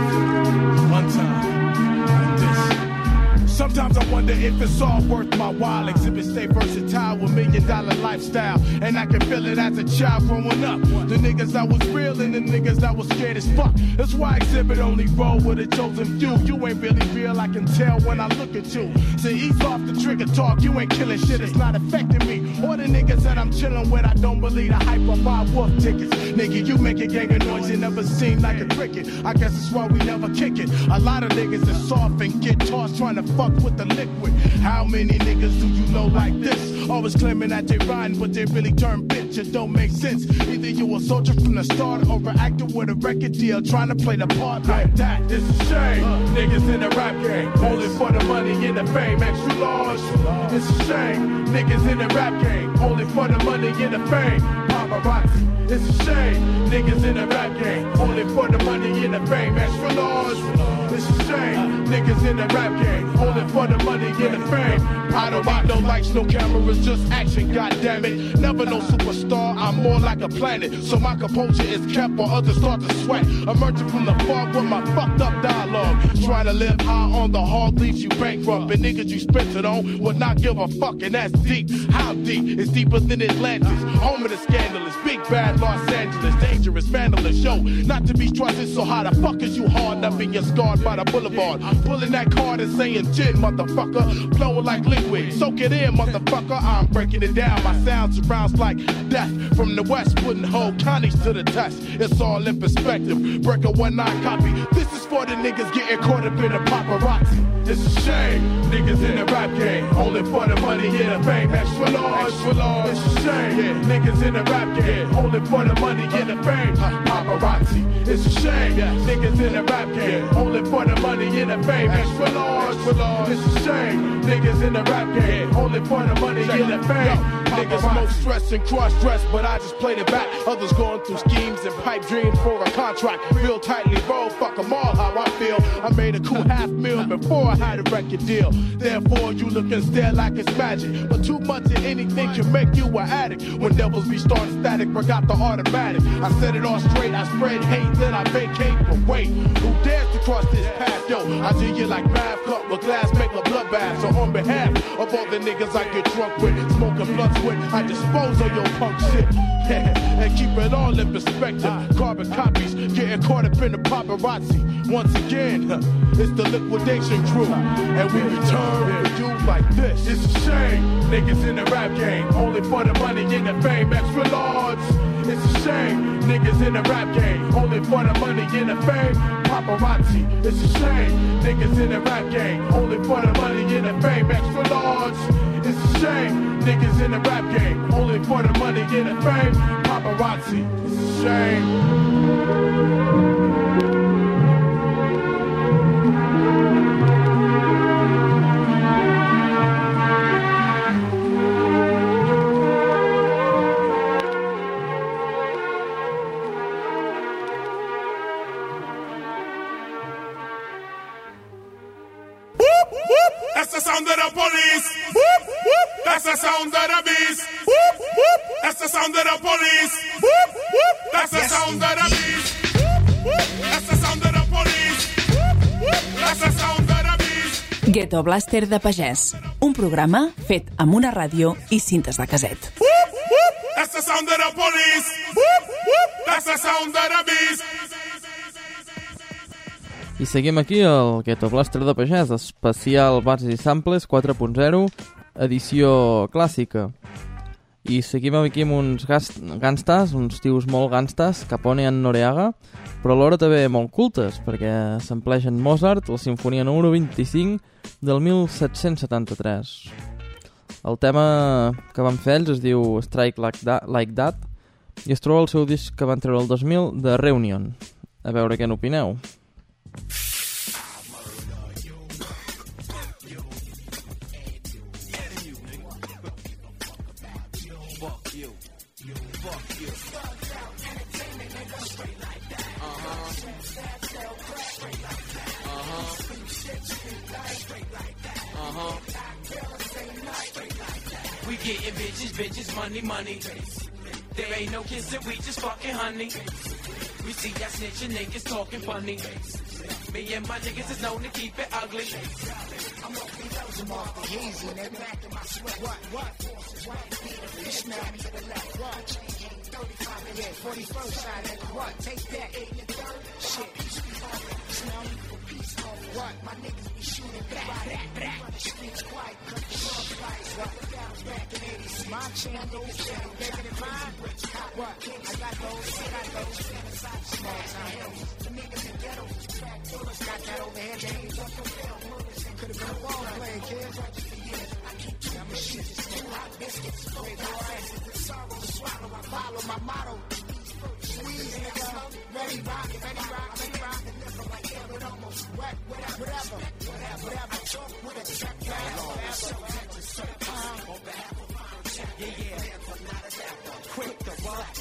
one time, like this. Sometimes I wonder if it's all worth my while. Exhibit stay versatile with $1 million lifestyle. And I can feel it as a child growing up. The niggas that was real and the niggas that was scared as fuck. That's why Exhibit only roll with a chosen few. You ain't really real, I can tell when I look at you. So ease off the trigger talk, you ain't killing shit, it's not affecting me. Or the niggas that I'm chilling with, I don't believe the hype or buy wolf tickets. Nigga, you make a gang of noise, you never seem like a cricket. I guess that's why we never kick it. A lot of niggas are soft and get tossed trying to fuck with the liquid. How many niggas do you know like this? Always claiming that they riding, but they really turn bitch. It don't make sense. Either you a soldier from the start or an actor with a record deal trying to play the part like that. It's a shame. Niggas in the rap game, only for the money and the fame. Extra large. It's a shame. Niggas in the rap game, only for the money and the fame. Paparazzi. It's a shame. Niggas in the rap game, only for the money and the fame. Extra large. It's a shame. Niggas in the rap game, only for the money and the fame. I don't need no lights, no cameras, just action, goddammit. Never no superstar, I'm more like a planet. So my composure is kept while others start to sweat. Emerging from the fog with my fucked up dialogue. Trying to live high on the hard leaves you bankrupt. And niggas you spent it on would not give a fuck, and that's deep. How deep? It's deeper than Atlantis. Home of the scandalous, big bad Los Angeles. Dangerous, vandalous, yo. Not to be trusted, so how the fuck is you hard enough and you're scarred by the boulevard? Pulling that card and saying gin, motherfucker. Flowing like liquid, soak it in, motherfucker. I'm breaking it down, my sound surrounds like death. From the west, putting whole counties to the test. It's all in perspective, break a 1-9 copy. This is for the niggas getting caught up in the paparazzi. It's a shame, niggas in the rap game, only for the money and the fame. Extra large, extra large. It's a shame, yeah. Niggas in the rap game, only for the money and the fame. Paparazzi. It's a shame, yeah. Niggas in the rap game, only for the money and the fame. Extra large, extra large. It's a shame, niggas in the rap game, only for the money and the fame. Niggas smoke stress and cross-dress, but I just played it back. Others going through schemes and pipe dreams for a contract. Real tightly rolled, fuck them all how I feel. I made a cool $500,000 before I had a record deal. Therefore, you look and stare like it's magic. But too much of anything can make you an addict. When devils be starting static, break out the automatic. I set it all straight, I spread hate, then I vacate. But wait, who dares to cross this path? Yo, I do you like math, cup with glass, make a bloodbath. So on behalf of all the niggas I get drunk with, smoking blunts with, I dispose of your punk shit. And keep it all in perspective. Carbon copies getting caught up in the paparazzi. Once again, it's the liquidation crew, and we return for you like this. It's a shame, niggas in the rap game, only for the money and the fame. Extra large. It's a shame, niggas in the rap game, only for the money and the fame. Paparazzi. It's a shame, niggas in the rap game, only for the money and the fame. Extra large. It's a shame, niggas in the rap game, only for the money and the fame. Paparazzi. It's a shame. That's the sound of the police. That's the sound of the beast. That's the sound of the police. That's the sound of the beast. That's the sound of the police. That's the sound of the beast. Ghetto Blaster de Pagès, un programa fet amb una ràdio i cintes de caset. That's the sound of the police. That's the sound of the beast. I seguim aquí el Ghetto Blaster de Pagès, especial Bases i Samples 4.0, edició clàssica. I seguim aquí amb uns gangstas, uns tios molt gangstas, Capone i Noreaga, però alhora també molt cultes, perquè s'emplegen Mozart, la sinfonia número 25 del 1773. El tema que van fer ells es diu Strike Like That i es troba al seu disc que van treure el 2000 de Reunion. A veure què n'opineu. getting bitches, bitches, money, money. There ain't no kissing, we just fucking honey. We see y'all snitching niggas talking funny. Me and my niggas is known to keep it ugly. I'm walking those, I'm off the easy, and every back in my sweat. What? You smell me to the left, what? 35, yeah, 41st side at the what? Take that, shit. Smell me for peace, what? My niggas be shooting back. The streets quiet, cut the short fights, what? Back in 80s, my channels, bigger than mine. What? I got those, small time. The niggas in ghetto, track killers, got that overhead, they ain't up for film. Could've been a ball playing, kids. I keep doing my shit, just too hot biscuits. Wait, the sorrow to swallow, I follow my motto. Squeeze, nigga, ready rock, never like air, but almost wet, whatever. Talk with a track, on behalf of my yeah. Quick to what?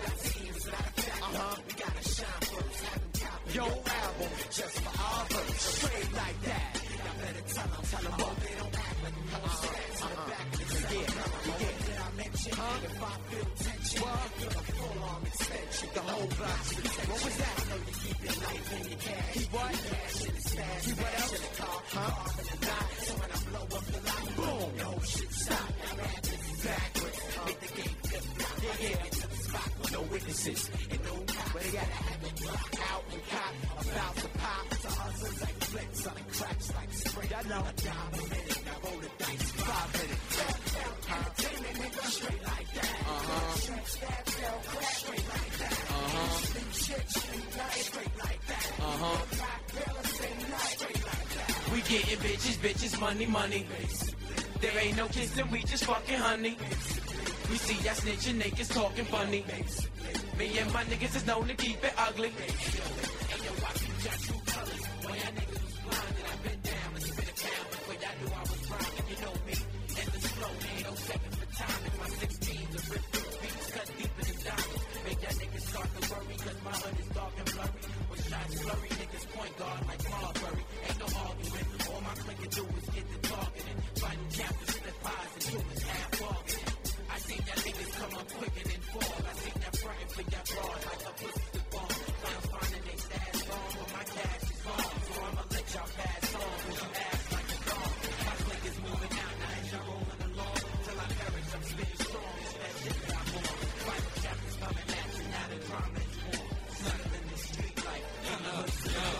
We gotta shine first. Your album, just for our verse. Straight like that. Y'all better tell them what they don't act like you know stats in the back of the yeah. Did I mention if I feel tension? I feel a full-on extension. The whole block's extension. What was that? I know you keep your life in your cash. Keep what? Cash in the stash. Keep what else? In the car. In the night. So when I blow up the light, boom, the whole shit stop. Backwards. Make the game flip. Yeah. To the spot with no witnesses and no cops. But they gotta have it blocked out and cop. About to pop. To hustlers like flicks on cracks like spring. I know. A dime a minute. Now roll the dice. 5 minutes. Entertainment nigga straight like that. Straight like that. Sleep shit straight like that. Straight like that. We getting bitches, money, money. There ain't no kissing, we just fucking honey. We see y'all snitching niggas talking funny. Me and my niggas is known to keep it ugly. Ain't no watching your true colors. Boy, y'all niggas was blind and I've been down and spit a pound before y'all knew I was rhyming. You know me, endless flow, ain't no second for time. If my 16s are ripped through beats, cut deeper than diamonds. Make y'all niggas start to worry, cause my hood is dark and blurry. With shots blurry, niggas point guard like Marbury. Ain't no argument, all my clique can do is get the targeting. Final chapters, split pies and tumors, half bargaining. I seen y'all niggas come up quicker than fall. I seen y'all frontin' for y'all broad like a pussy to bomb. Clowns finding they stash long, but my cash is gone. So I'ma let y'all pass on, cause you ass like a dog. My clique is moving out, now as y'all rolling along. Till I perish, I'm spitting strong, it's that shit that I'm on. Final chapters coming at you, now the drama is warm. Sunning in the street like, in the hood.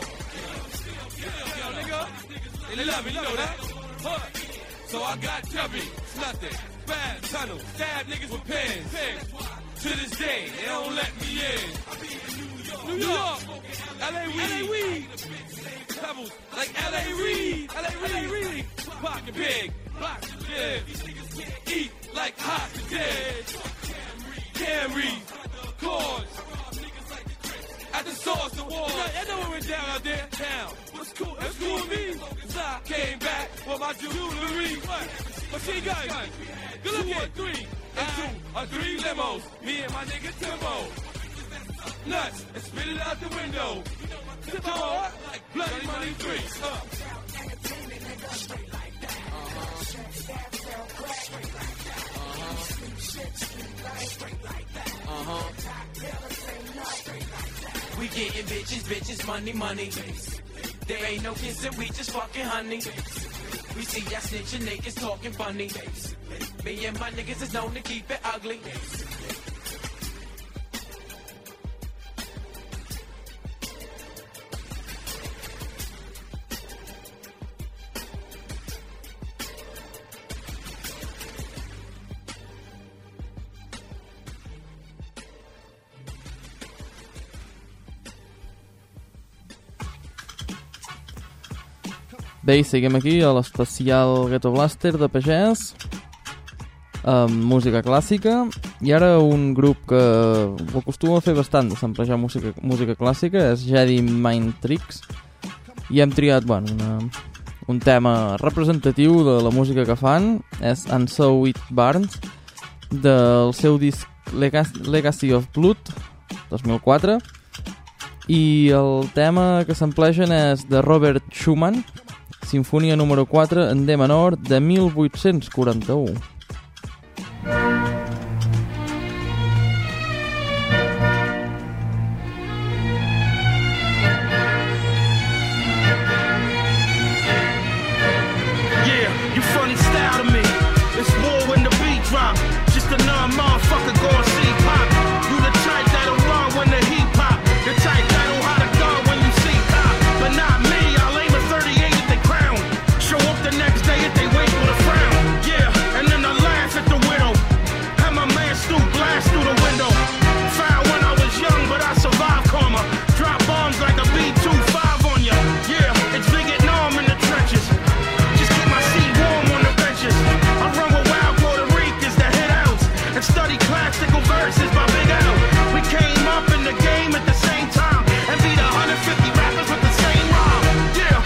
Yo, nigga, they love me, you know that? Huh. So I got chubby, it's nothing. Bad tunnel, stab niggas with pens. To this day, they don't let me in. New York, LA weed. Pebbles like LA Reid. Pocket big, block yeah. Eat like hot dead. Camry, cars. At the source, the war. I know we went down out there. Town. What's cool? It's cool with me. Cause I came back with my jewelry. Machine gun. Good looking. 2 or 3. And 2 or 3 limos. Me and my nigga Timbo. Nuts. And spit it out the window. Tip on like Bloody Money 3. Straight like that. Straight like that. We getting bitches, money, money. There ain't no kissing, we just fucking honey. We see y'all snitching niggas talking funny. Me and my niggas is known to keep it ugly. Bé, seguim aquí a l'especial Ghetto Blaster de Pagès amb música clàssica i ara un grup que ho acostuma a fer bastant de samplejar música clàssica és Jedi Mind Tricks i hem triat un tema representatiu de la música que fan, és And So It Burns del seu disc Legacy of Blood 2004 i el tema que samplegen és de Robert Schumann, Sinfonia número 4 en D menor de 1841. study classical verses by Big L. We came up in the game at the same time and beat 150 rappers with the same rhyme. Yeah.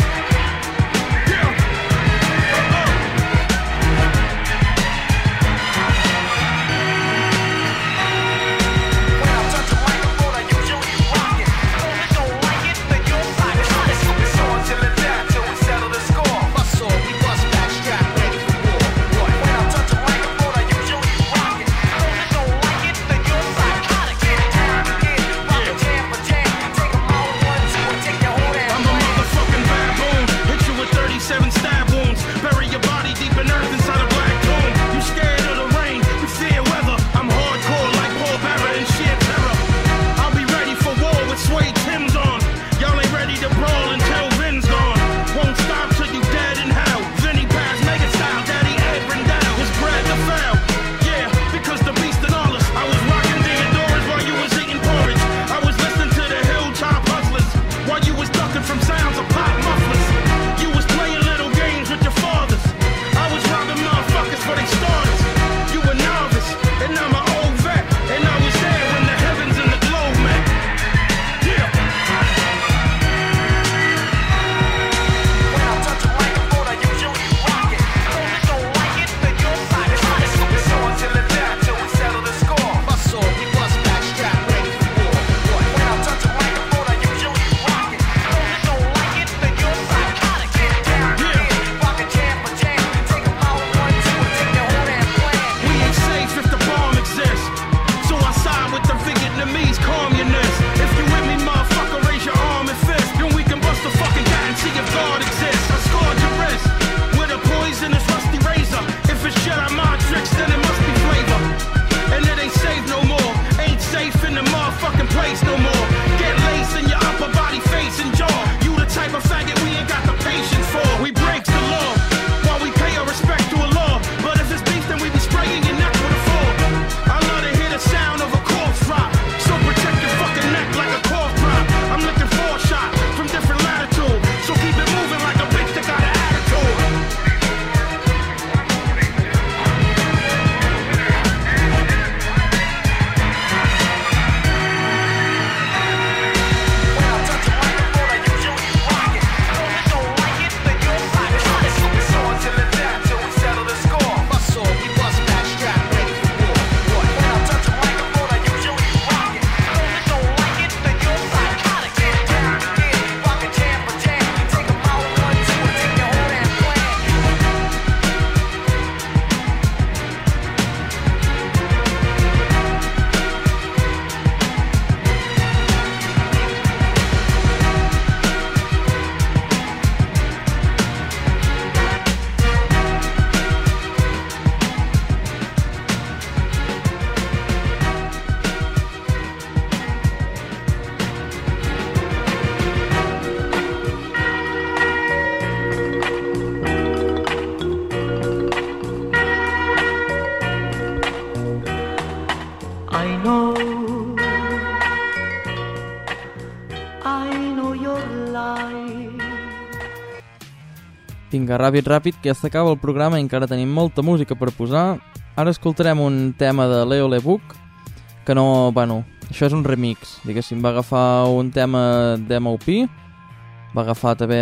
Vinga, ràpid, que ja s'acaba el programa i encara tenim molta música per posar. Ara escoltarem un tema de Leo LeBook, que no, bueno, això és un remix, diguéssim, va agafar un tema d'M.O.P., va agafar també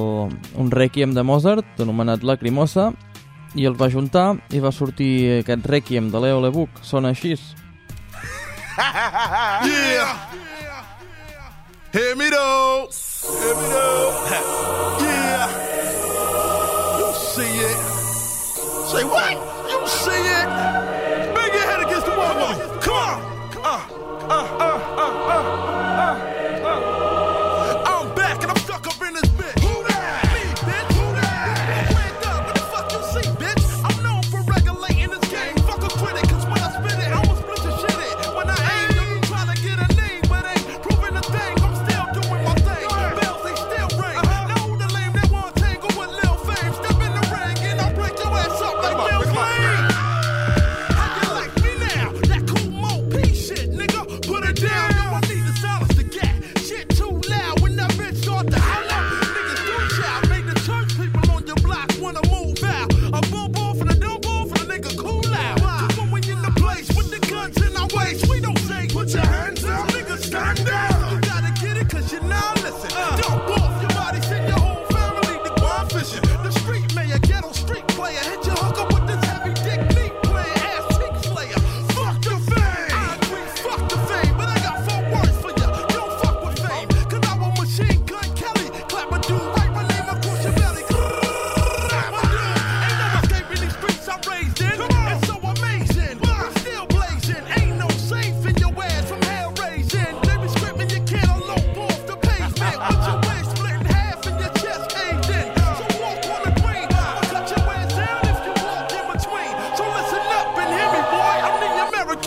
un Requiem de Mozart, anomenat Lacrimosa, i el va juntar i va sortir aquest Requiem de Leo LeBook, sona així. Yeah! Hear me though! Hear me though! Yeah! You see it! Say what? You see it! Bang your head against the wall! Come on! I'm back and I'm stuck up in this bitch! Who that? Me, bitch! Who that? Wake up! What the fuck you see, bitch? I'm known for regulating this game. Fuck a critic, cause when I spit it, I'ma split your shit it. When I aim, you tryna get a name, but ain't proving a thing. I'm still doing my thing. Bells, they still ring. Know the lame that want tangle with Lil Fame. Step in the ring and I'll break your ass up like Lil Fame.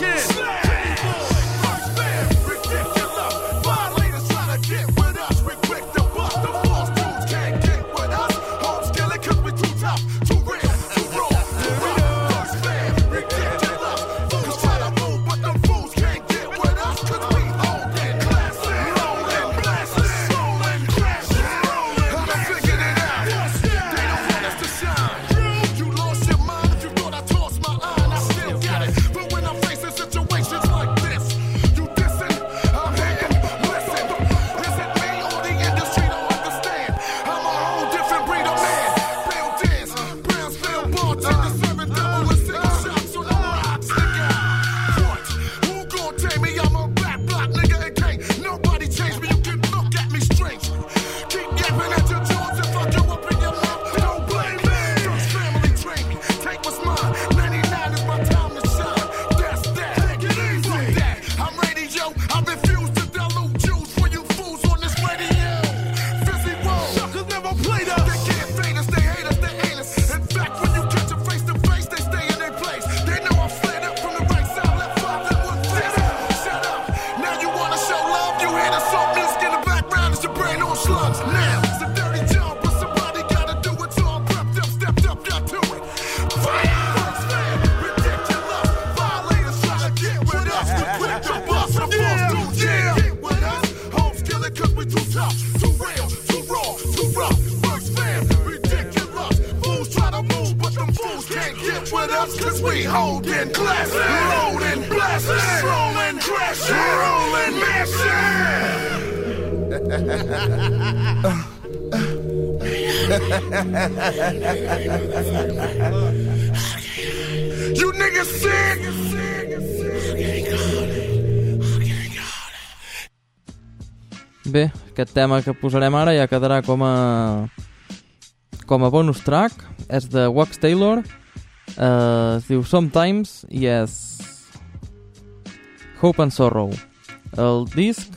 again. First man, ridiculous. Violators try to get with us. We quick to bust. The false dudes can't get with us. Home skillet cause we too tough, too real, too raw, too rough. First man, ridiculous. Fools try to move, but them fools can't get with us cause we holding classes. Rolling, blasting, rolling, crashing, rolling. I figured it out. They don't want us to shine. You lost your mind if you thought I tossed my iron. I still got it. But when I'm facing situations like this, you dissing, I'm hating, listen. Is it me or the industry don't understand? I'm a whole different breed of man. Built-ins, Brownsville bartender, serving double and single shots on the rocks, nigga. What? Who gon' tame me? I'm a rap block, nigga. It can't nobody change me. You can look at me strange. Keep yapping at your jaws and fuck you up in your mouth. Don't blame me. First family train me. Take what's mine. 99 is my time to shine. That's that. Take it easy. Fuck that. I'm radio. I refuse to dilute juice for you fools on this radio. Fizzy roll. Suckers never played us. They can't fade us. They hate us. They ain't us. In fact, when you catch them face to face, they stay in their place. They know I'm flared up from the right side, left 5 and 1 6. Shut up. Now you wanna show love? You hear the song music in the background. It's your brain on slugs. Now it's a dirty job, but somebody gotta do it. So I'm prepped up, stepped up, got to it. Fire! First man, ridiculous. Violators try to get with us. We quick to bust. The false dudes can't get with us. Home skillet cause we too tough, too real, too raw, too rough. First man, ridiculous. Fools try to move, but them fools can't get with us cause we holding classes. Rolling, blasting, rolling, crashing, rolling, You niggas sick? Bé, aquest tema que posarem ara ja quedarà com a bonus track. És de Wax Taylor. Es diu Sometimes Yes, Hope and Sorrow. El disc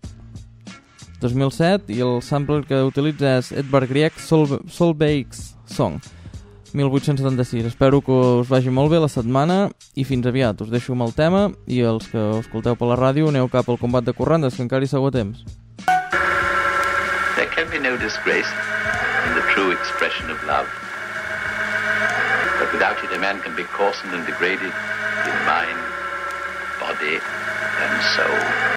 2007 i el sampler que utilitza és Edvard Grieg Solveig's Song 1876. Espero que us vagi molt bé la setmana i fins aviat. Us deixo amb el tema i els que ho escolteu per la ràdio aneu cap al combat de corrandes, que encara hi sou a temps. There can be no disgrace in the true expression of love. But without it a man can be coarsened and degraded in mind, body and soul.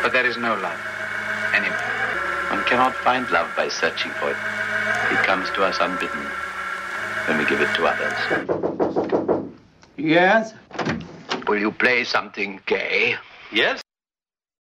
But there is no love anywhere. One cannot find love by searching for it. It comes to us unbidden when we give it to others. Yes? Will you play something gay? Yes?